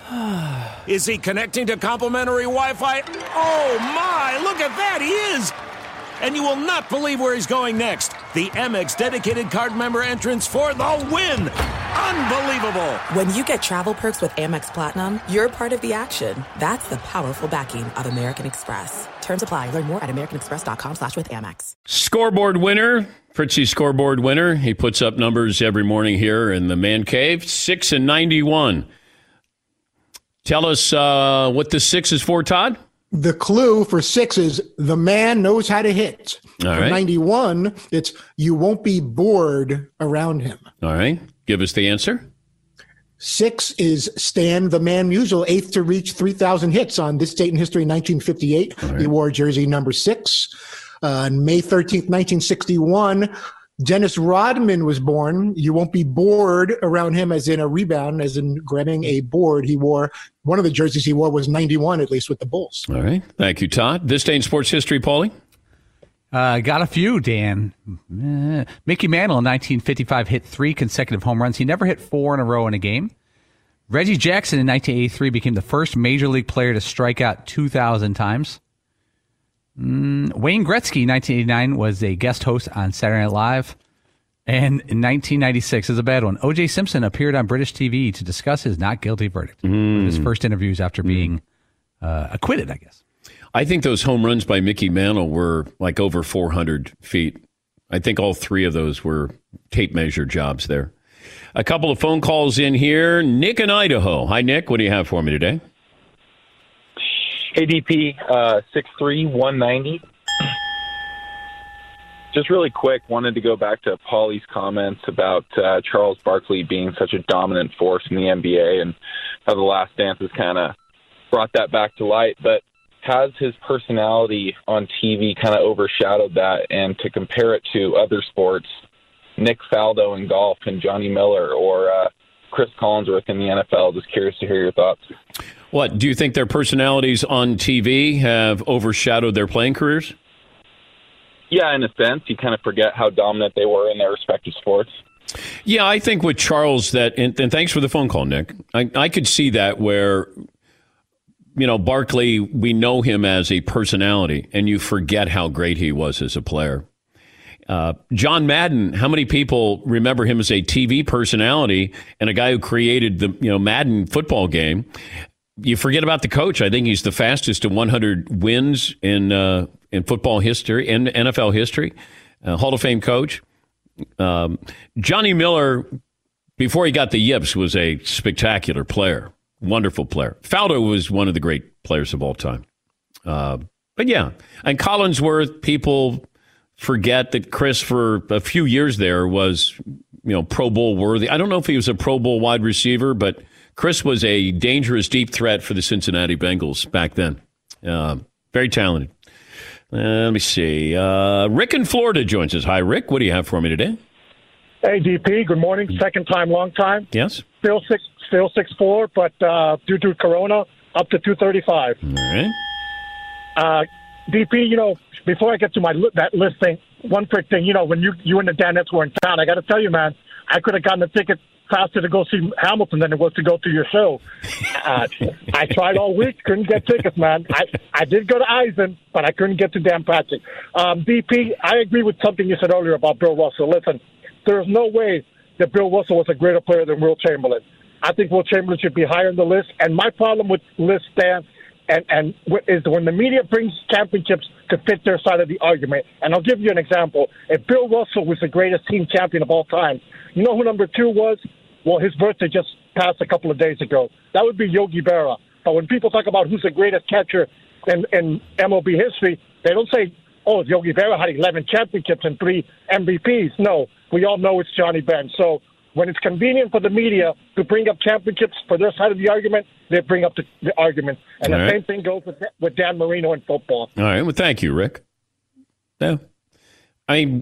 Is he connecting to complimentary Wi-Fi? Oh, my. Look at that. He is. And you will not believe where he's going next. The Amex dedicated card member entrance for the win. Unbelievable. When you get travel perks with Amex Platinum, you're part of the action. That's the powerful backing of American Express. Terms apply. Learn more at americanexpress.com slash with Amex. Scoreboard winner. Fritzy scoreboard winner. He puts up numbers every morning here in the man cave. six and ninety-one. Tell us uh, what the six is for, Todd. The clue for six is the man knows how to hit. All for right. ninety-one, it's you won't be bored around him. All right. Give us the answer. Six is Stan the Man Musial, eighth to reach three thousand hits on this date in history, nineteen fifty-eight. All right. He wore jersey number six. Uh, on May thirteenth, nineteen sixty-one, Dennis Rodman was born. You won't be bored around him, as in a rebound, as in grabbing a board. He wore, one of the jerseys he wore was ninety-one, at least with the Bulls. All right. Thank you, Todd. This day in sports history, Paulie? Uh, got a few, Dan. Uh, Mickey Mantle in nineteen fifty-five hit three consecutive home runs. He never hit four in a row in a game. Reggie Jackson in nineteen eighty-three became the first major league player to strike out two thousand times. Mm, Wayne Gretzky in nineteen eighty-nine was a guest host on Saturday Night Live. And in nineteen ninety-six is a bad one. O J Simpson appeared on British T V to discuss his not guilty verdict. Mm. His first interviews after being uh, acquitted, I guess. I think those home runs by Mickey Mantle were like over four hundred feet. I think all three of those were tape measure jobs there. A couple of phone calls in here. Nick in Idaho. Hi, Nick. What do you have for me today? A D P uh, six three, one ninety. Just really quick, wanted to go back to Paulie's comments about uh, Charles Barkley being such a dominant force in the N B A and how The Last Dance has kind of brought that back to light. But has his personality on T V kind of overshadowed that? And to compare it to other sports, Nick Faldo in golf and Johnny Miller or uh, Chris Collinsworth in the N F L, just curious to hear your thoughts. What, do you think their personalities on T V have overshadowed their playing careers? Yeah, in a sense. You kind of forget how dominant they were in their respective sports. Yeah, I think with Charles that, and, and thanks for the phone call, Nick. I, I could see that where, you know, Barkley, we know him as a personality, and you forget how great he was as a player. Uh, John Madden, how many people remember him as a T V personality and a guy who created the, you know, Madden football game? You forget about the coach. I think he's the fastest to one hundred wins in uh, in football history, in N F L history. Uh, Hall of Fame coach. Um, Johnny Miller, before he got the yips, was a spectacular player. Wonderful player. Faldo was one of the great players of all time. Uh, but yeah, and Collinsworth, people forget that Chris, for a few years there, was, you know, Pro Bowl worthy. I don't know if he was a Pro Bowl wide receiver, but Chris was a dangerous deep threat for the Cincinnati Bengals back then. Uh, very talented. Uh, let me see. Uh, Rick in Florida joins us. Hi, Rick. What do you have for me today? Hey, D P. Good morning. Second time, long time. Yes. Still six, still six four, but uh, due to Corona, up to two thirty five. All right. Uh, D P. You know, before I get to my li- that list thing, one quick thing. You know, when you you and the Danettes were in town, I got to tell you, man, I could have gotten a ticket faster to go see Hamilton than it was to go to your show. Uh, I tried all week, couldn't get tickets, man. I, I did go to Eisen, but I couldn't get to Dan Patrick. Um, D P, I agree with something you said earlier about Bill Russell. Listen, there's no way that Bill Russell was a greater player than Will Chamberlain. I think Will Chamberlain should be higher on the list. And my problem with list, Dan, and, and is when the media brings championships to fit their side of the argument. And I'll give you an example. If Bill Russell was the greatest team champion of all time, you know who number two was? Well, his birthday just passed a couple of days ago. That would be Yogi Berra. But when people talk about who's the greatest catcher in, in M L B history, they don't say, oh, Yogi Berra had eleven championships and three M V Ps. No, we all know it's Johnny Bench. So when it's convenient for the media to bring up championships for their side of the argument, they bring up the, the argument. And All the right. same thing goes with, with Dan Marino in football. All right. Well, thank you, Rick. Yeah. I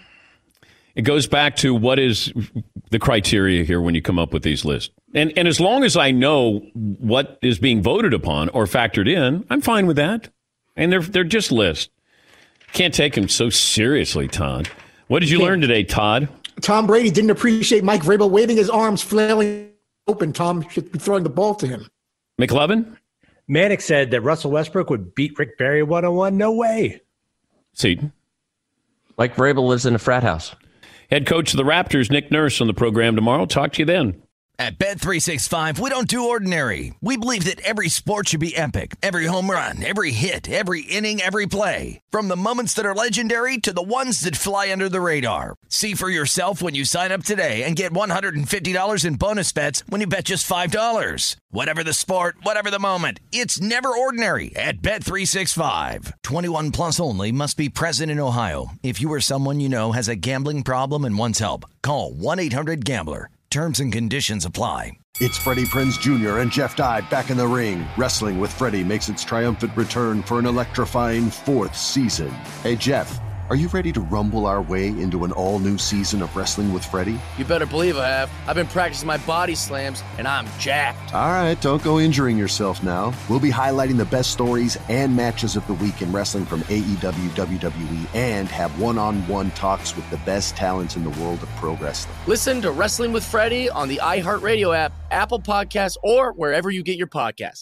It goes back to what is the criteria here when you come up with these lists. And and as long as I know what is being voted upon or factored in, I'm fine with that. And they're they're just lists. Can't take them so seriously, Todd. What did you learn today, Todd? Tom Brady didn't appreciate Mike Vrabel waving his arms, flailing open. Tom should be throwing the ball to him. McLovin? Manick said that Russell Westbrook would beat Rick Barry one-on-one. No way. Seton? Mike Vrabel lives in a frat house. Head coach of the Raptors, Nick Nurse, on the program tomorrow. Talk to you then. At Bet three sixty-five, we don't do ordinary. We believe that every sport should be epic. Every home run, every hit, every inning, every play. From the moments that are legendary to the ones that fly under the radar. See for yourself when you sign up today and get one hundred fifty dollars in bonus bets when you bet just five dollars. Whatever the sport, whatever the moment, it's never ordinary at Bet three sixty-five. twenty-one plus only. Must be present in Ohio. If you or someone you know has a gambling problem and wants help, call one eight hundred gambler. Terms and conditions apply. It's Freddie Prinze Junior and Jeff Dye back in the ring. Wrestling with Freddie makes its triumphant return for an electrifying fourth season. Hey, Jeff, are you ready to rumble our way into an all-new season of Wrestling with Freddie? You better believe I have. I've been practicing my body slams, and I'm jacked. All right, don't go injuring yourself now. We'll be highlighting the best stories and matches of the week in wrestling from A E W, W W E, and have one-on-one talks with the best talents in the world of pro wrestling. Listen to Wrestling with Freddie on the iHeartRadio app, Apple Podcasts, or wherever you get your podcasts.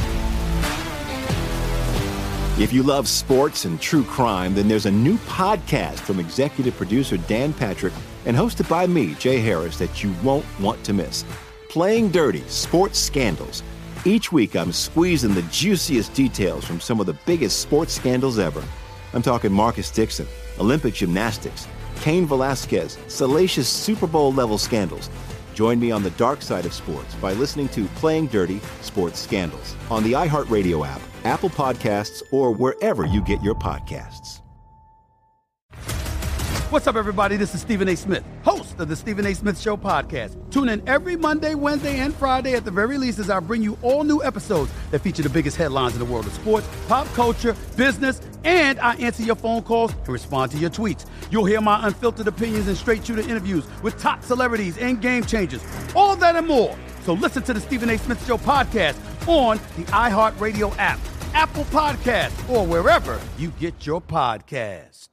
If you love sports and true crime, then there's a new podcast from executive producer Dan Patrick and hosted by me, Jay Harris, that you won't want to miss. Playing Dirty: Sports Scandals. Each week, I'm squeezing the juiciest details from some of the biggest sports scandals ever. I'm talking Marcus Dixon, Olympic gymnastics, Cain Velasquez, salacious Super Bowl-level scandals. Join me on the dark side of sports by listening to Playing Dirty: Sports Scandals on the iHeartRadio app, Apple Podcasts, or wherever you get your podcasts. What's up, everybody? This is Stephen A. Smith, host of the Stephen A. Smith Show podcast. Tune in every Monday, Wednesday, and Friday at the very least as I bring you all new episodes that feature the biggest headlines in the world of sports, pop culture, business, and I answer your phone calls and respond to your tweets. You'll hear my unfiltered opinions and straight-shooter interviews with top celebrities and game changers. All of that and more. So listen to the Stephen A. Smith Show podcast on the iHeartRadio app, Apple Podcasts, or wherever you get your podcasts.